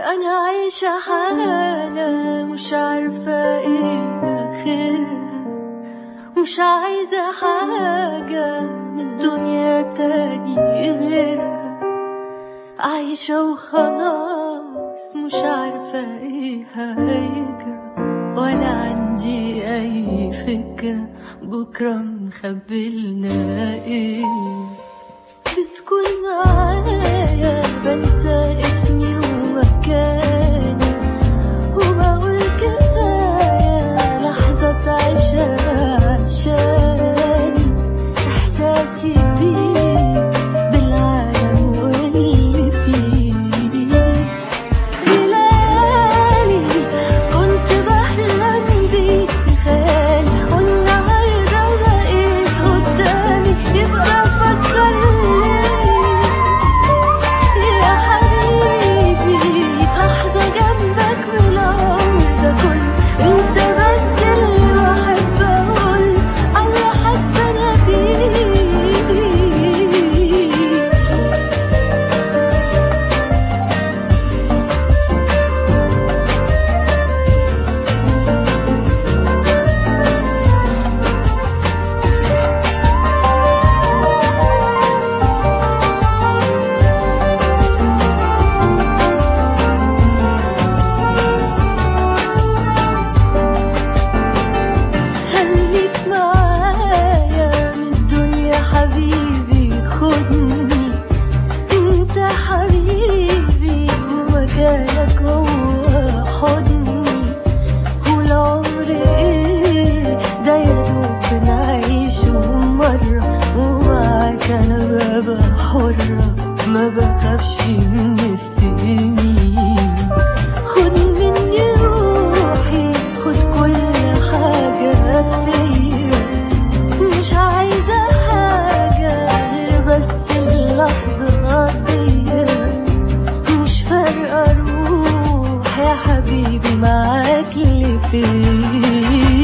أنا عايشة حالة مش عارفة إيه آخرها، مش عايزة حاجة من الدنيا تاني غيرها، عايشة وخلاص مش عارفة إيه هيجرى، ولا عندي أي فكرة بكرة مخبلنا إيه. بتكون معايا بنسى اسمي ومكاني، وبقول كفاية لحظة عيشها عشاني، إحساسي بيك بالعالم واللي فيه. بليالي كنت بحلم بيك في خيالي، والنهاردة بقيت قدامي، يبقى فكرني يا حبيبي لحظة جنبك من العمر ده كله، انت بس اللي بحب اقول الله حاسة انا بيك. خليك معايا من الدنيا حبيبي، خدني انت حبيبي ومكانك هو حضني، والعمر ايه ده يا دوب نعيشه مرة، ومعاك انا ببقى حرة ما بخافش من السنين. خد مني روحي، خد كل حاجة فيا، مش عايزة حاجة غير بس اللحظة دي، مش فارقة روح يا حبيبي معاك اللي فيا.